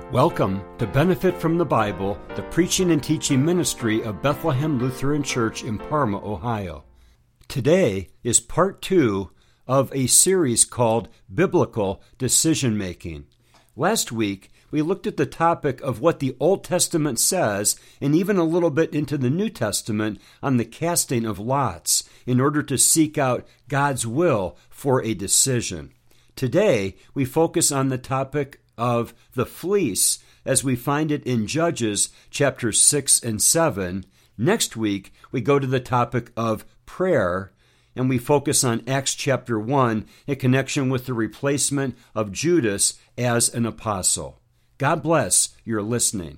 Welcome to Benefit from the Bible, the preaching and teaching ministry of Bethlehem Lutheran Church in Parma, Ohio. Today is part 2 of a series called Biblical Decision Making. Last week, we looked at the topic of what the Old Testament says, and even a little bit into the New Testament on the casting of lots in order to seek out God's will for a decision. Today, we focus on the topic of the fleece as we find it in Judges chapters 6 and 7. Next week, we go to the topic of prayer, and we focus on Acts chapter 1 in connection with the replacement of Judas as an apostle. God bless your listening.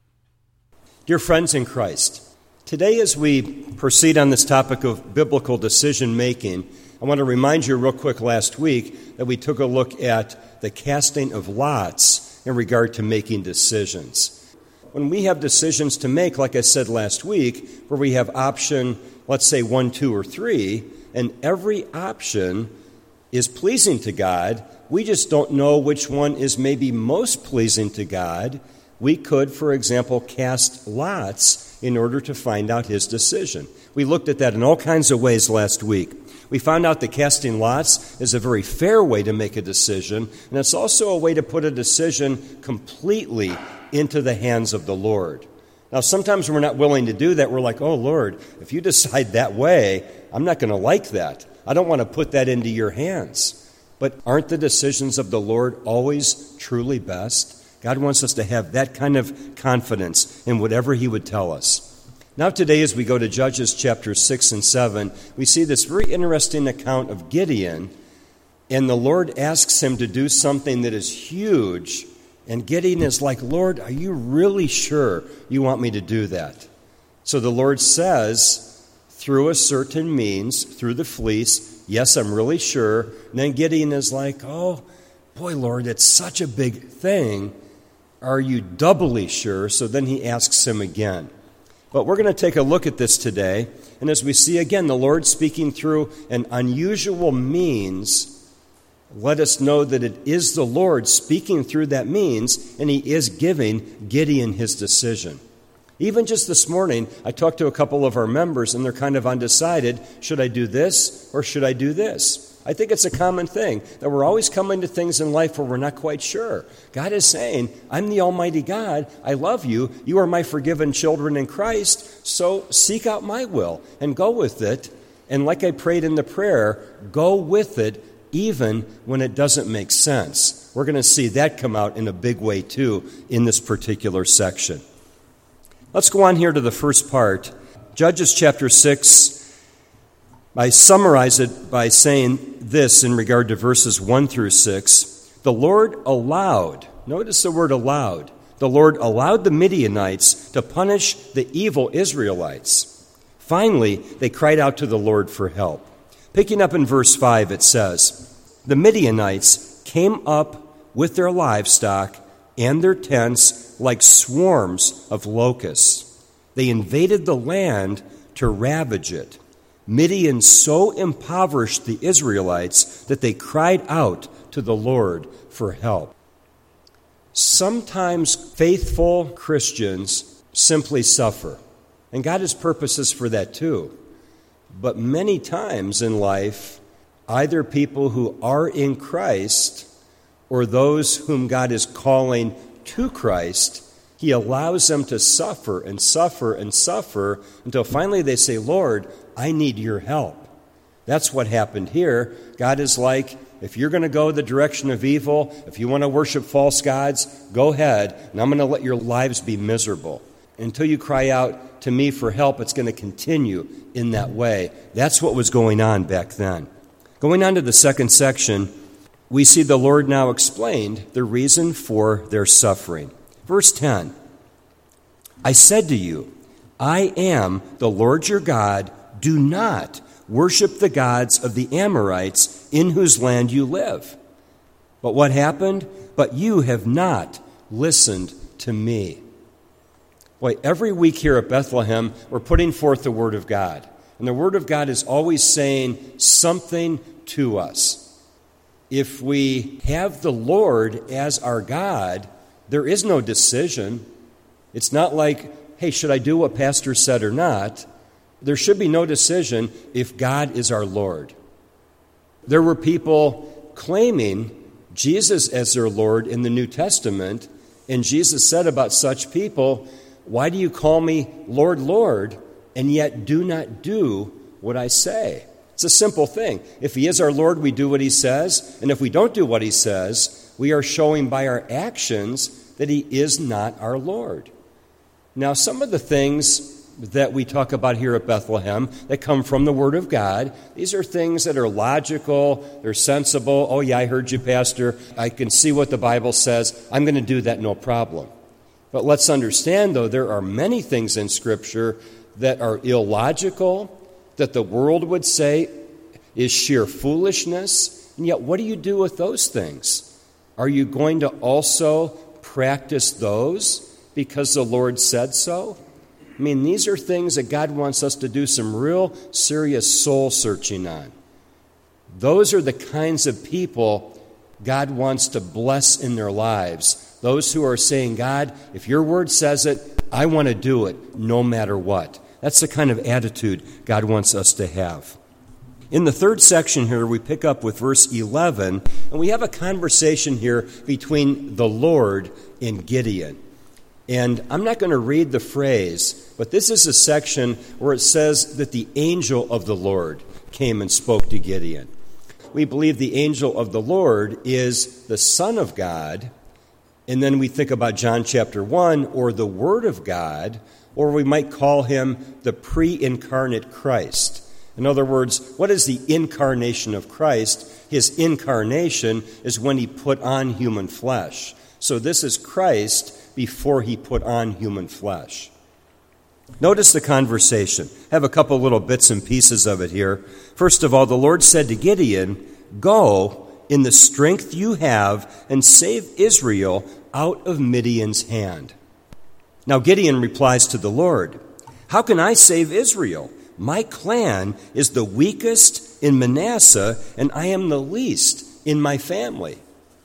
Dear friends in Christ, today as we proceed on this topic of biblical decision making, I want to remind you real quick last week that we took a look at the casting of lots in regard to making decisions. When we have decisions to make, like I said last week, where we have option, let's say 1, 2, or 3, and every option is pleasing to God, we just don't know which one is maybe most pleasing to God. We could, for example, cast lots in order to find out his decision. We looked at that in all kinds of ways last week. We found out that casting lots is a very fair way to make a decision, and it's also a way to put a decision completely into the hands of the Lord. Now, sometimes we're not willing to do that. We're like, oh, Lord, if you decide that way, I'm not going to like that. I don't want to put that into your hands. But aren't the decisions of the Lord always truly best? God wants us to have that kind of confidence in whatever he would tell us. Now today, as we go to Judges chapters 6 and 7, we see this very interesting account of Gideon, and the Lord asks him to do something that is huge, and Gideon is like, Lord, are you really sure you want me to do that? So the Lord says, through a certain means, through the fleece, yes, I'm really sure. And then Gideon is like, oh, boy, Lord, it's such a big thing. Are you doubly sure? So then he asks him again. But we're going to take a look at this today, and as we see again the Lord speaking through an unusual means, let us know that it is the Lord speaking through that means, and he is giving Gideon his decision. Even just this morning, I talked to a couple of our members, and they're kind of undecided, should I do this or should I do this? I think it's a common thing that we're always coming to things in life where we're not quite sure. God is saying, I'm the Almighty God. I love you. You are my forgiven children in Christ. So seek out my will and go with it. And like I prayed in the prayer, go with it even when it doesn't make sense. We're going to see that come out in a big way too in this particular section. Let's go on here to the first part. Judges chapter 6. I summarize it by saying this in regard to verses 1 through 6. The Lord allowed, notice the word allowed, the Lord allowed the Midianites to punish the evil Israelites. Finally, they cried out to the Lord for help. Picking up in verse 5, it says, the Midianites came up with their livestock and their tents like swarms of locusts. They invaded the land to ravage it. Midian so impoverished the Israelites that they cried out to the Lord for help. Sometimes faithful Christians simply suffer, and God has purposes for that too. But many times in life, either people who are in Christ or those whom God is calling to Christ, he allows them to suffer and suffer and suffer until finally they say, Lord, I need your help. That's what happened here. God is like, if you're going to go the direction of evil, if you want to worship false gods, go ahead, and I'm going to let your lives be miserable. Until you cry out to me for help, it's going to continue in that way. That's what was going on back then. Going on to the second section, we see the Lord now explained the reason for their suffering. Verse 10, I said to you, I am the Lord your God. Do not worship the gods of the Amorites in whose land you live. But what happened? But you have not listened to me. Boy, every week here at Bethlehem, we're putting forth the Word of God. And the Word of God is always saying something to us. If we have the Lord as our God, there is no decision. It's not like, hey, should I do what Pastor said or not? There should be no decision if God is our Lord. There were people claiming Jesus as their Lord in the New Testament, and Jesus said about such people, why do you call me Lord, Lord, and yet do not do what I say? It's a simple thing. If he is our Lord, we do what he says, and if we don't do what he says, we are showing by our actions that he is not our Lord. Now, some of the things that we talk about here at Bethlehem that come from the Word of God, these are things that are logical, they're sensible. Oh yeah, I heard you, Pastor. I can see what the Bible says. I'm going to do that, no problem. But let's understand, though, there are many things in Scripture that are illogical, that the world would say is sheer foolishness, and yet what do you do with those things? Are you going to also practice those because the Lord said so? I mean, these are things that God wants us to do some real serious soul searching on. Those are the kinds of people God wants to bless in their lives. Those who are saying, God, if your word says it, I want to do it no matter what. That's the kind of attitude God wants us to have. In the third section here, we pick up with verse 11, and we have a conversation here between the Lord and Gideon. And I'm not going to read the phrase, but this is a section where it says that the angel of the Lord came and spoke to Gideon. We believe the angel of the Lord is the Son of God, and then we think about John chapter 1, or the Word of God, or we might call him the pre-incarnate Christ. In other words, what is the incarnation of Christ? His incarnation is when he put on human flesh. So this is Christ before he put on human flesh. Notice the conversation. I have a couple little bits and pieces of it here. First of all, the Lord said to Gideon, "Go in the strength you have and save Israel out of Midian's hand." Now Gideon replies to the Lord, "How can I save Israel? My clan is the weakest in Manasseh, and I am the least in my family."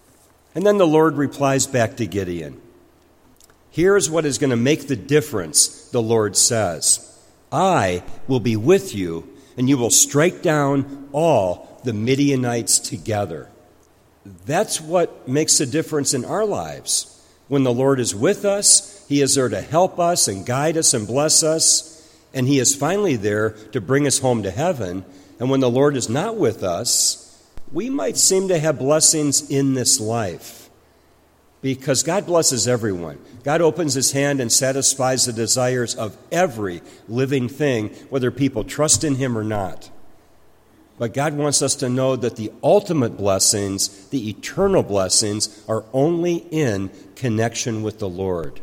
And then the Lord replies back to Gideon, "Here's what is going to make the difference," the Lord says. "I will be with you, and you will strike down all the Midianites together." That's what makes a difference in our lives. When the Lord is with us, he is there to help us and guide us and bless us, and he is finally there to bring us home to heaven. And when the Lord is not with us, we might seem to have blessings in this life, because God blesses everyone. God opens his hand and satisfies the desires of every living thing, whether people trust in him or not. But God wants us to know that the ultimate blessings, the eternal blessings, are only in connection with the Lord.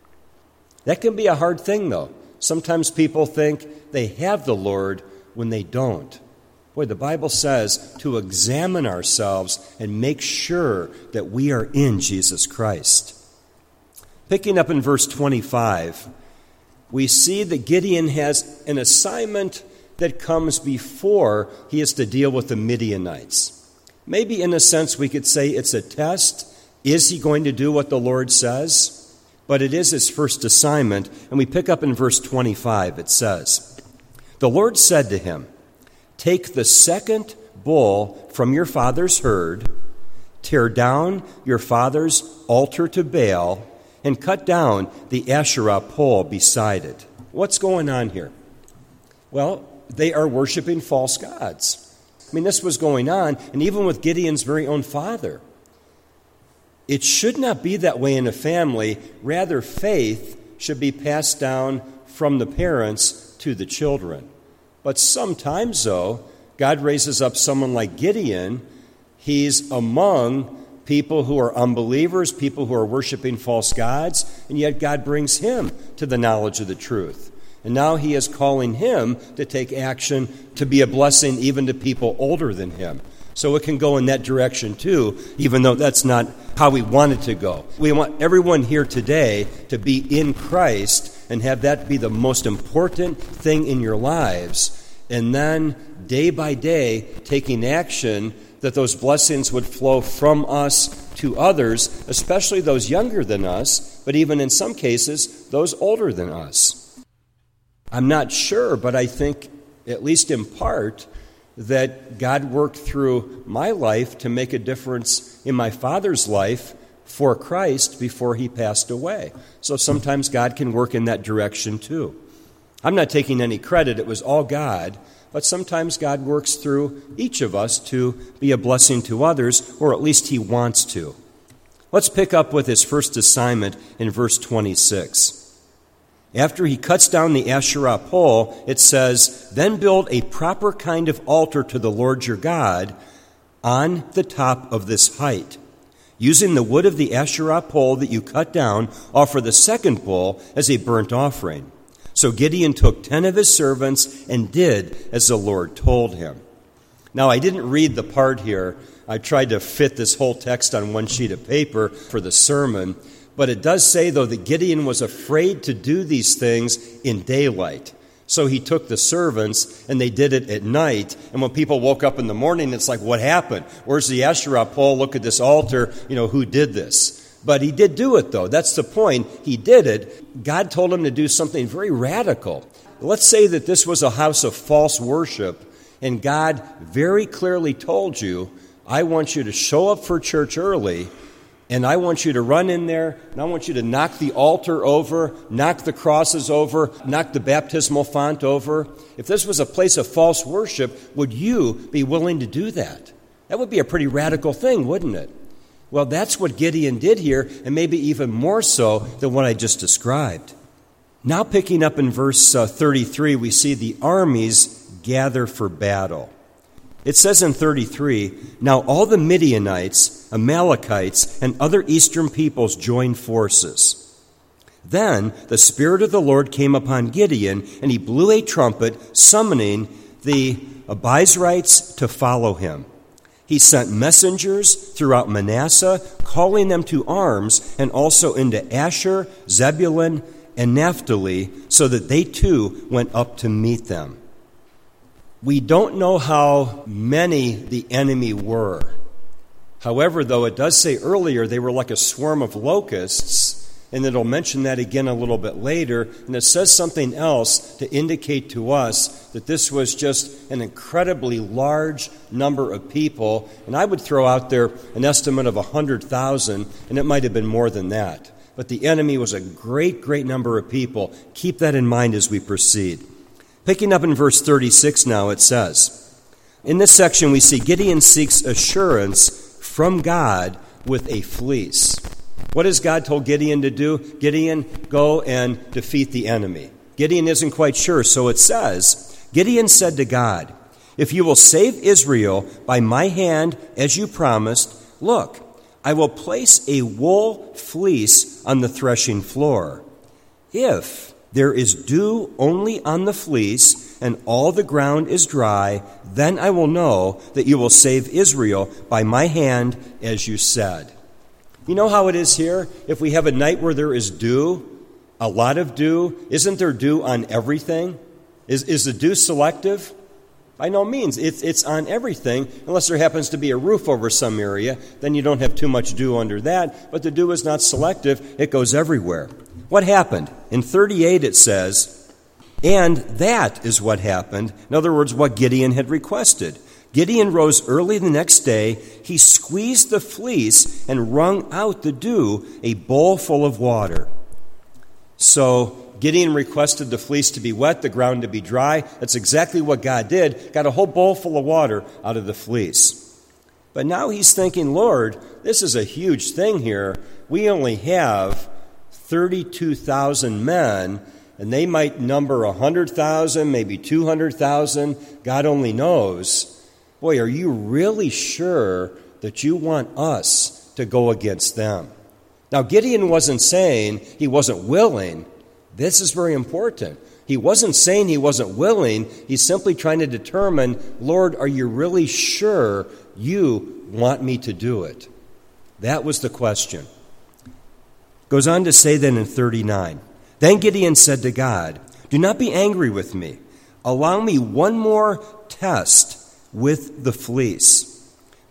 That can be a hard thing, though. Sometimes people think they have the Lord when they don't. Boy, the Bible says to examine ourselves and make sure that we are in Jesus Christ. Picking up in verse 25, we see that Gideon has an assignment that comes before he is to deal with the Midianites. Maybe in a sense we could say it's a test. Is he going to do what the Lord says? But it is his first assignment, and we pick up in verse 25. It says, "The Lord said to him, 'Take the second bull from your father's herd, tear down your father's altar to Baal, and cut down the Asherah pole beside it.'" What's going on here? Well, they are worshiping false gods. I mean, this was going on, and even with Gideon's very own father. It should not be that way in a family. Rather, faith should be passed down from the parents to the children. But sometimes, though, God raises up someone like Gideon. He's among people who are unbelievers, people who are worshiping false gods, and yet God brings him to the knowledge of the truth. And now he is calling him to take action to be a blessing even to people older than him. So it can go in that direction too, even though that's not how we want it to go. We want everyone here today to be in Christ and have that be the most important thing in your lives. And then, day by day, taking action that those blessings would flow from us to others, especially those younger than us, but even in some cases, those older than us. I'm not sure, but I think, at least in part, that God worked through my life to make a difference in my father's life for Christ before he passed away. So sometimes God can work in that direction too. I'm not taking any credit, it was all God, but sometimes God works through each of us to be a blessing to others, or at least he wants to. Let's pick up with his first assignment in verse 26. After he cuts down the Asherah pole, it says, "Then build a proper kind of altar to the Lord your God on the top of this height. Using the wood of the Asherah pole that you cut down, offer the second bull as a burnt offering." So Gideon took 10 of his servants and did as the Lord told him. Now, I didn't read the part here. I tried to fit this whole text on one sheet of paper for the sermon. But it does say, though, that Gideon was afraid to do these things in daylight. So he took the servants, and they did it at night. And when people woke up in the morning, it's like, what happened? Where's the Asherah pole? Look at this altar. Who did this? But he did do it, though. That's the point. He did it. God told him to do something very radical. Let's say that this was a house of false worship, and God very clearly told you, I want you to show up for church early, and I want you to run in there, and I want you to knock the altar over, knock the crosses over, knock the baptismal font over. If this was a place of false worship, would you be willing to do that? That would be a pretty radical thing, wouldn't it? Well, that's what Gideon did here, and maybe even more so than what I just described. Now picking up in verse 33, we see the armies gather for battle. It says in 33, "Now all the Midianites, Amalekites, and other eastern peoples joined forces. Then the Spirit of the Lord came upon Gideon, and he blew a trumpet, summoning the Abiezrites to follow him. He sent messengers throughout Manasseh, calling them to arms, and also into Asher, Zebulun, and Naphtali, so that they too went up to meet them." We don't know how many the enemy were. However, though, it does say earlier they were like a swarm of locusts, and it'll mention that again a little bit later, and it says something else to indicate to us that this was just an incredibly large number of people, and I would throw out there an estimate of 100,000, and it might have been more than that. But the enemy was a great, great number of people. Keep that in mind as we proceed. Picking up in verse 36 now, it says, in this section we see Gideon seeks assurance from God with a fleece. What has God told Gideon to do? Gideon, go and defeat the enemy. Gideon isn't quite sure, so it says, Gideon said to God, "If you will save Israel by my hand as you promised, look, I will place a wool fleece on the threshing floor. If there is dew only on the fleece and all the ground is dry, then I will know that you will save Israel by my hand as you said." You know how it is here? If we have a night where there is dew, a lot of dew, isn't there dew on everything? Is the dew selective? By no means. It's on everything, unless there happens to be a roof over some area. Then you don't have too much dew under that. But the dew is not selective. It goes everywhere. What happened? In 38 it says, and that is what happened. In other words, what Gideon had requested. Gideon rose early the next day. He squeezed the fleece and wrung out the dew, a bowl full of water. So Gideon requested the fleece to be wet, the ground to be dry. That's exactly what God did. Got a whole bowl full of water out of the fleece. But now he's thinking, Lord, this is a huge thing here. We only have 32,000 men, and they might number 100,000, maybe 200,000. God only knows. Boy, are you really sure that you want us to go against them? Now, Gideon wasn't saying he wasn't willing. This is very important. He wasn't saying he wasn't willing. He's simply trying to determine, Lord, are you really sure you want me to do it? That was the question. Goes on to say then in 39, then Gideon said to God, do not be angry with me. Allow me one more test with the fleece.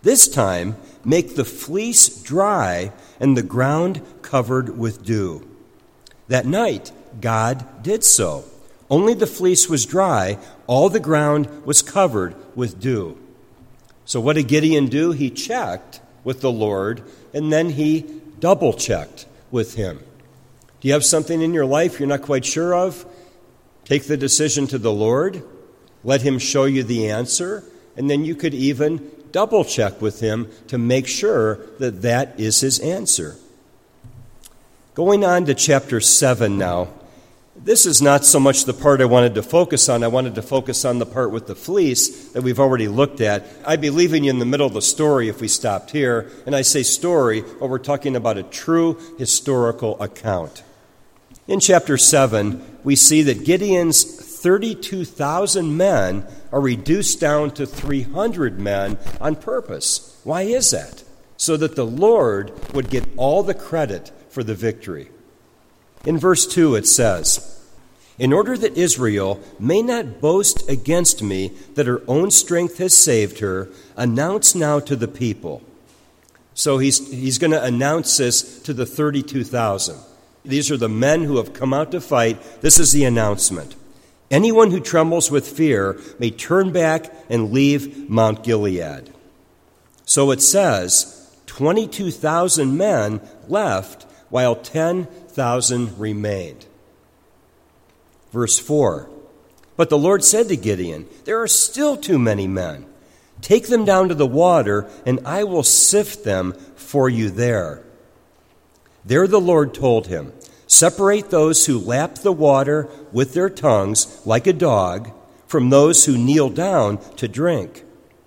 This time, make the fleece dry and the ground covered with dew." That night, God did so. Only the fleece was dry, all the ground was covered with dew. So what did Gideon do? He checked with the Lord, and then he double-checked with him. Do you have something in your life you're not quite sure of? Take the decision to the Lord, let him show you the answer, and then you could even double-check with him to make sure that that is his answer. Going on to chapter 7 now. This is not so much the part I wanted to focus on. I wanted to focus on the part with the fleece that we've already looked at. I'd be leaving you in the middle of the story if we stopped here. And I say story, but we're talking about a true historical account. In chapter 7, we see that Gideon's 32,000 men are reduced down to 300 men on purpose. Why is that? So that the Lord would get all the credit for the victory. In verse 2 it says, "In order that Israel may not boast against me that her own strength has saved her, announce now to the people." So he's going to announce this to the 32,000. These are the men who have come out to fight. This is the announcement. "Anyone who trembles with fear may turn back and leave Mount Gilead." So it says 22,000 men left while 10,000 remained. Verse 4, "But the Lord said to Gideon, 'There are still too many men. Take them down to the water, and I will sift them for you there.' There the Lord told him, 'Separate those who lap the water with their tongues like a dog from those who kneel down to drink.'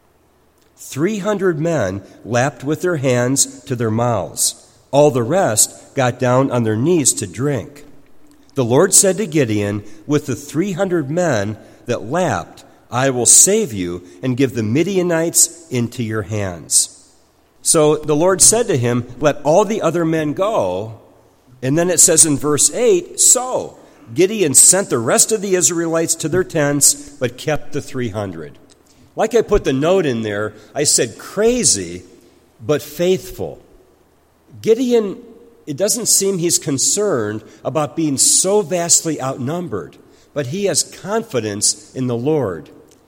300 men lapped with their hands to their mouths. All the rest got down on their knees to drink. The Lord said to Gideon, 'With the 300 men that lapped, I will save you and give the Midianites into your hands.'" So the Lord said to him, "Let all the other men go." And then it says in verse 8, "So Gideon sent the rest of the Israelites to their tents, but kept the 300. Like I put the note in there, I said crazy, but faithful. Gideon, it doesn't seem he's concerned about being so vastly outnumbered, but he has confidence in the Lord.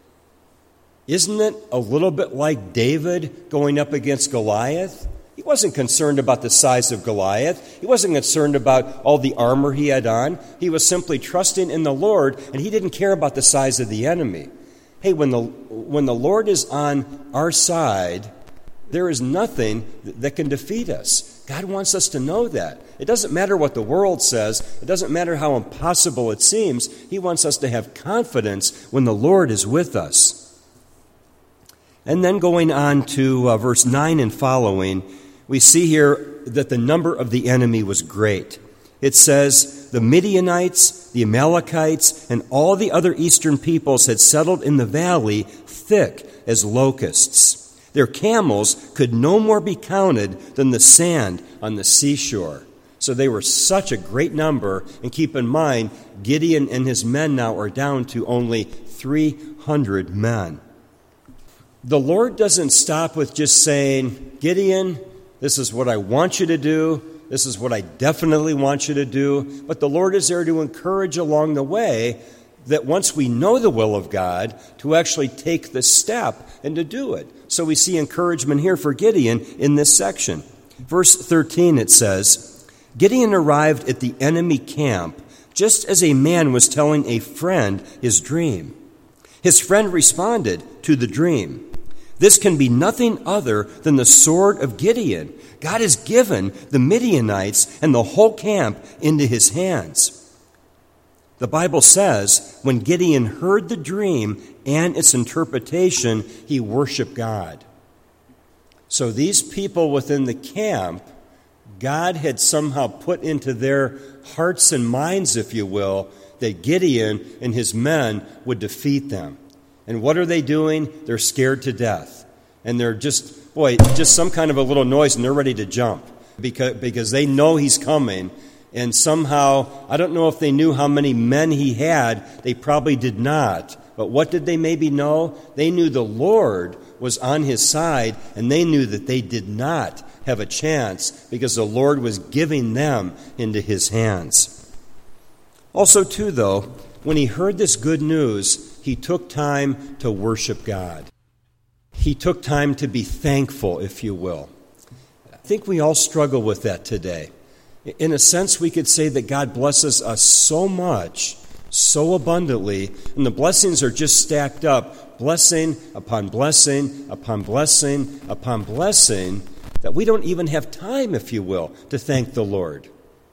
Isn't it a little bit like David going up against Goliath? He wasn't concerned about the size of Goliath. He wasn't concerned about all the armor he had on. He was simply trusting in the Lord, and he didn't care about the size of the enemy. Hey, when the Lord is on our side, there is nothing that can defeat us. God wants us to know that. It doesn't matter what the world says. It doesn't matter how impossible it seems. He wants us to have confidence when the Lord is with us. And then going on to verse 9 and following, we see here that the number of the enemy was great. It says, "The Midianites, the Amalekites, and all the other eastern peoples had settled in the valley thick as locusts. Their camels could no more be counted than the sand on the seashore." So they were such a great number. And keep in mind, Gideon and his men now are down to only 300 men. The Lord doesn't stop with just saying, "Gideon, this is what I want you to do. This is what I definitely want you to do." But the Lord is there to encourage along the way that once we know the will of God, to actually take the step and to do it. So we see encouragement here for Gideon in this section. Verse 13 it says, "Gideon arrived at the enemy camp just as a man was telling a friend his dream. His friend responded to the dream, 'This can be nothing other than the sword of Gideon. God has given the Midianites and the whole camp into his hands.' The Bible says, when Gideon heard the dream and its interpretation, he worshiped God. So these people within the camp, God had somehow put into their hearts and minds, if you will, that Gideon and his men would defeat them. And what are they doing? They're scared to death. And they're just some kind of a little noise, and they're ready to jump because they know he's coming. And somehow, I don't know if they knew how many men he had. They probably did not. But what did they maybe know? They knew the Lord was on his side, and they knew that they did not have a chance because the Lord was giving them into his hands. Also, too, though, when he heard this good news, he took time to worship God. He took time to be thankful, if you will. I think we all struggle with that today. In a sense, we could say that God blesses us so much, so abundantly, and the blessings are just stacked up, blessing upon blessing upon blessing upon blessing, that we don't even have time, if you will, to thank the Lord.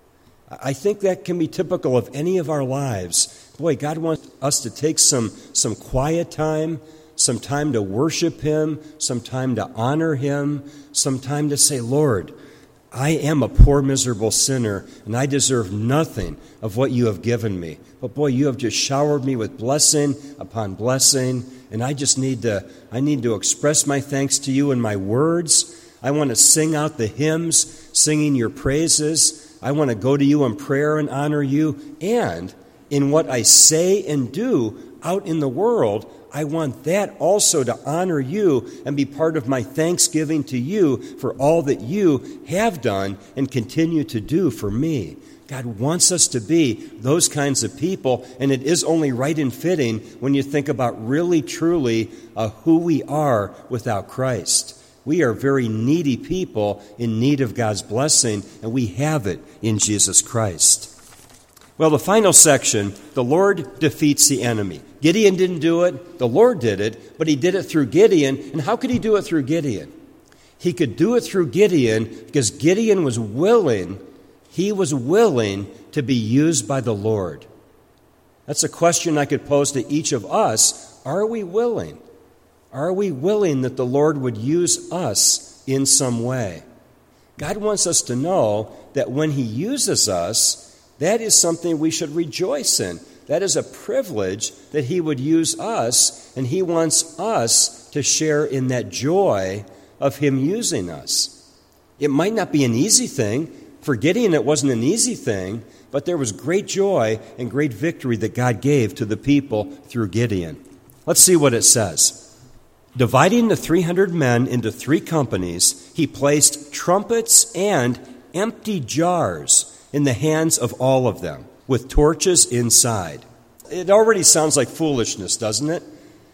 I think that can be typical of any of our lives. Boy, God wants us to take some quiet time, some time to worship him, some time to honor him, some time to say, Lord, I am a poor, miserable sinner, and I deserve nothing of what you have given me. But boy, you have just showered me with blessing upon blessing, and I need to express my thanks to you in my words. I want to sing out the hymns, singing your praises. I want to go to you in prayer and honor you. And in what I say and do out in the world, I want that also to honor you and be part of my thanksgiving to you for all that you have done and continue to do for me. God wants us to be those kinds of people, and it is only right and fitting when you think about really, truly who we are without Christ. We are very needy people in need of God's blessing, and we have it in Jesus Christ. Well, the final section, the Lord defeats the enemy. Gideon didn't do it, the Lord did it, but he did it through Gideon. And how could he do it through Gideon? He could do it through Gideon because Gideon was willing, he was willing to be used by the Lord. That's a question I could pose to each of us. Are we willing? Are we willing that the Lord would use us in some way? God wants us to know that when he uses us, that is something we should rejoice in. That is a privilege that he would use us, and he wants us to share in that joy of him using us. It might not be an easy thing. For Gideon, it wasn't an easy thing, but there was great joy and great victory that God gave to the people through Gideon. Let's see what it says. Dividing the 300 men into 3 companies, he placed trumpets and empty jars in the hands of all of them, with torches inside. It already sounds like foolishness, doesn't it?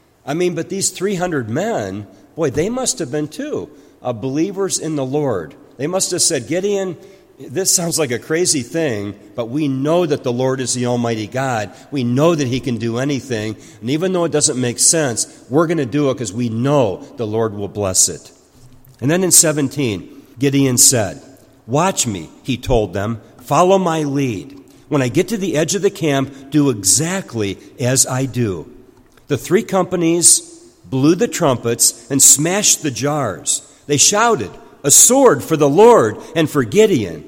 But these 300 men, boy, they must have been too, believers in the Lord. They must have said, Gideon, this sounds like a crazy thing, but we know that the Lord is the Almighty God. We know that he can do anything. And even though it doesn't make sense, we're going to do it because we know the Lord will bless it. And then in 17, Gideon said, watch me, he told them, follow my lead. When I get to the edge of the camp, do exactly as I do. The 3 companies blew the trumpets and smashed the jars. They shouted, a sword for the Lord and for Gideon.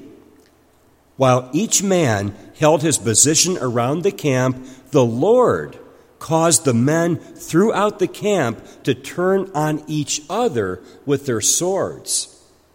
While each man held his position around the camp, the Lord caused the men throughout the camp to turn on each other with their swords.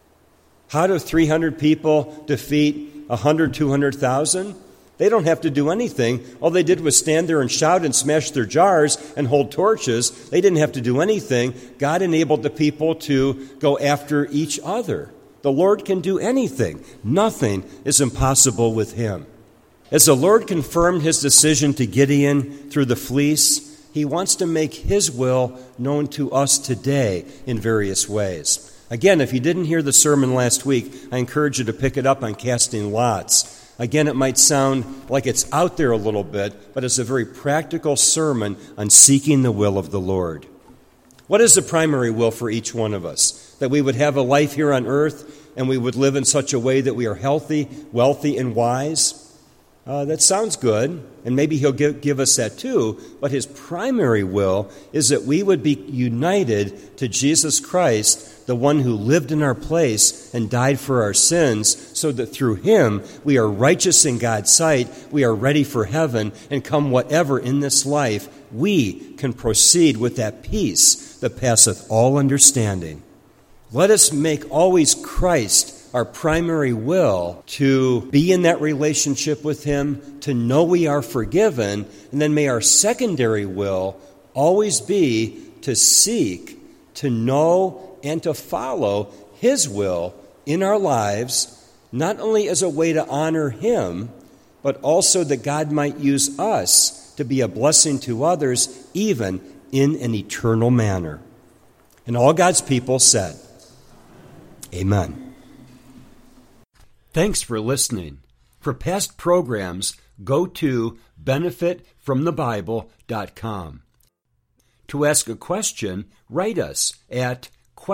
How do 300 people defeat 100, 200,000? They don't have to do anything. All they did was stand there and shout and smash their jars and hold torches. They didn't have to do anything. God enabled the people to go after each other. The Lord can do anything. Nothing is impossible with him. As the Lord confirmed his decision to Gideon through the fleece, he wants to make his will known to us today in various ways. Again, if you didn't hear the sermon last week, I encourage you to pick it up on casting lots. Again, it might sound like it's out there a little bit, but it's a very practical sermon on seeking the will of the Lord. What is the primary will for each one of us? That we would have a life here on earth and we would live in such a way that we are healthy, wealthy, and wise? That sounds good, and maybe he'll give us that too, but his primary will is that we would be united to Jesus Christ, the one who lived in our place and died for our sins, so that through him we are righteous in God's sight, we are ready for heaven, and come whatever in this life, we can proceed with that peace that passeth all understanding. Let us make always Christ our primary will, to be in that relationship with him, to know we are forgiven, and then may our secondary will always be to seek to know and to follow His will in our lives, not only as a way to honor Him, but also that God might use us to be a blessing to others, even in an eternal manner. And all God's people said, Amen. Thanks for listening. For past programs, go to benefitfromthebible.com. To ask a question, write us at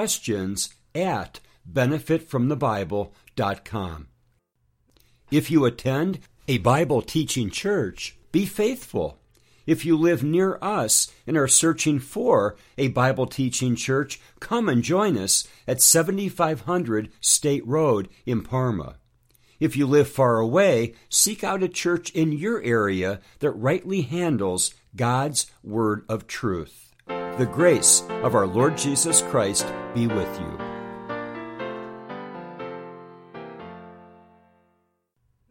questions@benefitfromthebible.com. If you attend a Bible teaching church, be faithful. If you live near us and are searching for a Bible teaching church, come and join us at 7500 State Road in Parma. If you live far away, seek out a church in your area that rightly handles God's word of truth. The grace of our Lord Jesus Christ be with you.